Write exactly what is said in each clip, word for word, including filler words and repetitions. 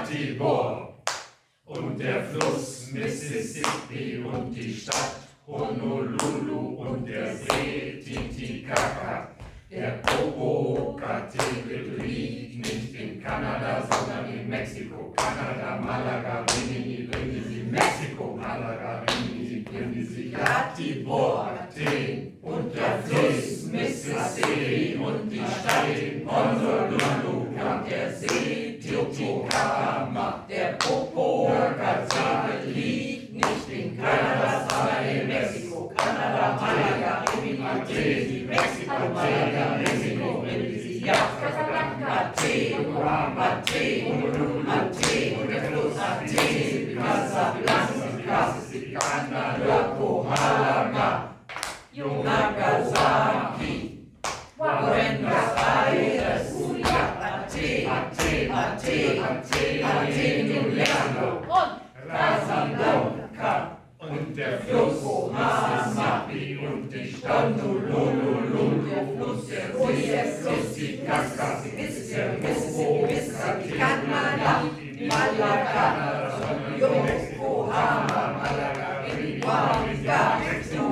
Tibor und der Fluss Mississippi und die Stadt Honolulu und der See Titicaca. Der Popocatépetl liegt nicht in Kanada, sondern in Mexiko. Kanada, Malaga, Rimini, Brindisi, Mexiko, Malaga, Rimini, Brindisi, Tibor, Athen und der Fluss Mississippi und die Stadt Honolulu und der See Titicaca. Der Popocatépetl liegt nicht in Kanada, sondern in Mexiko. Kanada, Malaga, Rimini, Brindisi, Mexiko, Malaga, Mexiko, Brindisi, Casablanca, Athen, Athen, Honolulu, Athen, der Fluss Athen, Casablanca, Kanada, Yokohama, Nagasaki, Buenos Aires, Athen, Athen, Athen, Athen, Athen, New Mexico und Casablanca. Und der Fluss Mississippi und die Stadt Honolulu, der Fluss, der Fluss, die Titicaca, Mississippi, Mississippi, Kanada, Malaga, Yokohama, Malaga, Wanga,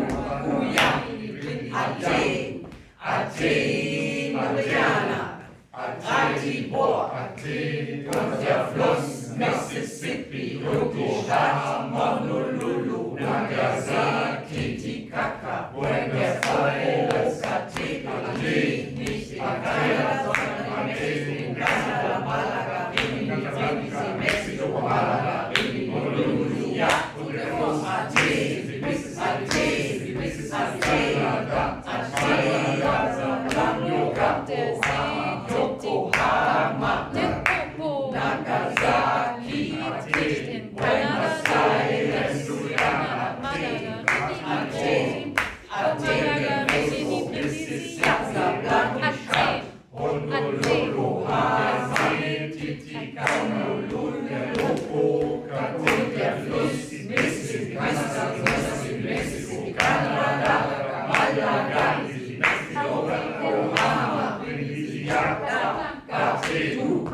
Athen, Athen, Mariana, Tibor, Athen und der Fluss Mississippi und die Stadt Honolulu, Nagasaki, Titicaca, Buenos Aires, Athen, nicht in Kanada, sondern in Mexiko, Kanada, Malaga, Rimini, Brindisi, Mexiko, Malaga, Rimini, Honolulu, ja, und der Fluss Athen, Mississippi, Mississippi, Athen, Yokohama, Yokohama, Nagasaki, Buenos Aires, Athen, Athen, Mexiko, Mississippi, Casablanca, Honolulu, Hawaii, Titicaca, Honolulu, Popocatépetl, der Fluss Mississippi, Mississippi, Mexiko, Kanada, Malaga, Yokohama, Brindisi, Athen,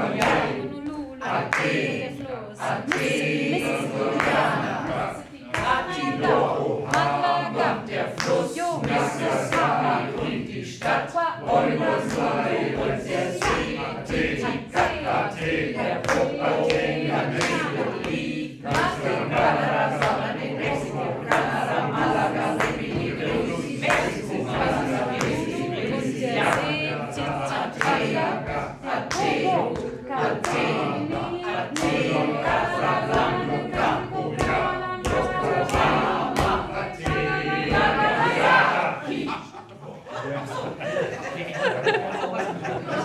Athen, Athen, Mariana, Tibor, Malaga, der Fluss Mississippi und die Stadt Buenos Aires und der See Titicaca, der Popocatépetl liegt nicht in Kanada, sondern in Mexiko, Kanada, Malaga, Rimini, Brindisi, Mexiko, Malaga, Rimini, Brindisi, Athen, Athen, Athen, Athen, Casablanca, Yokohama, Athen, Nagasaki.